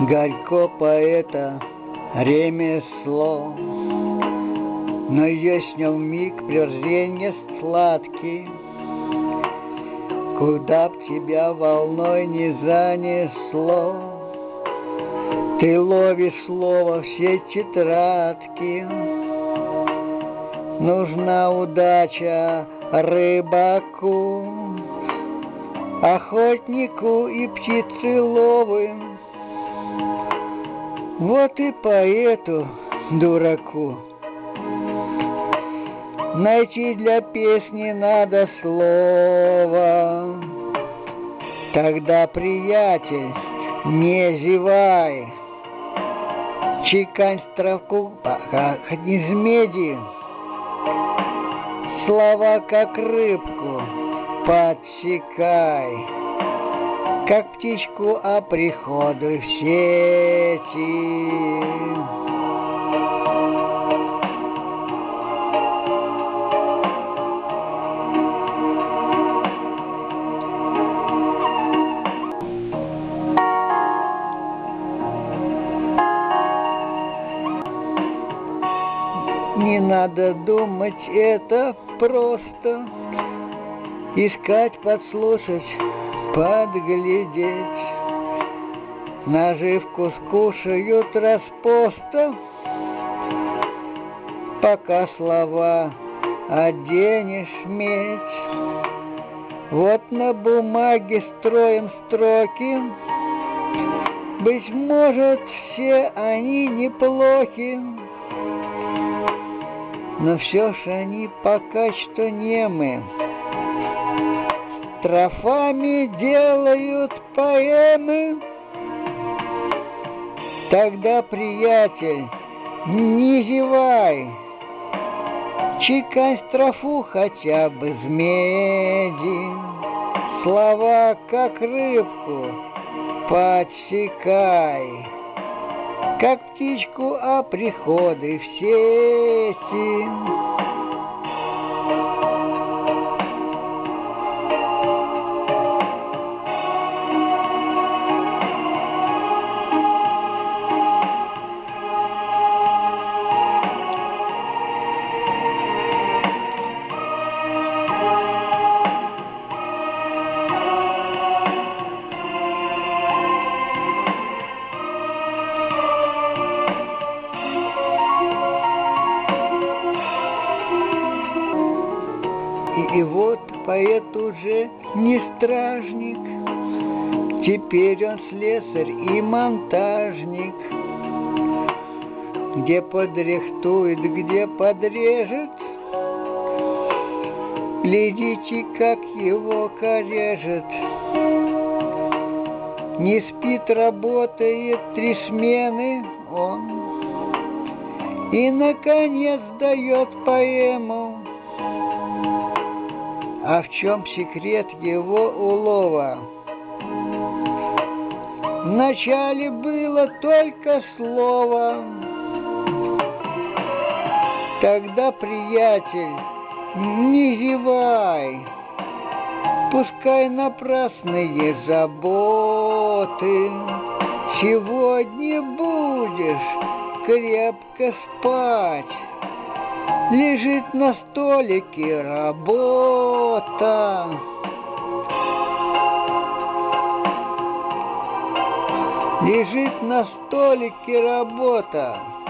Горько поэта ремесло, но есть в нем миг превращения сладкий. Куда б тебя волной не занесло, ты ловишь слово все тетрадки. Нужна удача рыбаку, охотнику и птицеловым. Вот и поэту, дураку, найти для песни надо слово. Тогда, приятель, не зевай, чекань строку, хоть из меди, слова как рыбку подсекай, как птичку оприходуй в сети. Не надо думать, это просто искать, подслушать, подглядеть. Наживку скушают распоста, пока слова оденешь медь. Вот на бумаге строим строки, быть может, все они неплохи, но все ж они пока что немы. Строфами делают поэмы. Тогда, приятель, не зевай, чекань строфу хотя бы из меди, слова как рыбку подсекай, как птичку оприходуй в сети. И вот поэт уже не стражник, теперь он слесарь и монтажник. Где подрихтует, где подрежет, глядите, как его корежит. Не спит, работает 3 смены он, и, наконец, дает поэму. А в чем секрет его улова? Вначале было только слово. Тогда, приятель, не зевай, пускай напрасные заботы. Сегодня будешь крепко спать, лежит на столике работа. Лежит на столике работа.